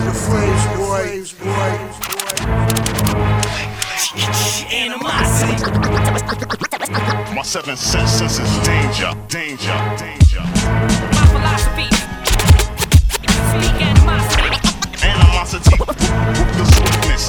the flames, boy. Animosity. My seven senses is danger, danger, danger. My philosophy. Speak animosity. Animosity, the swiftness.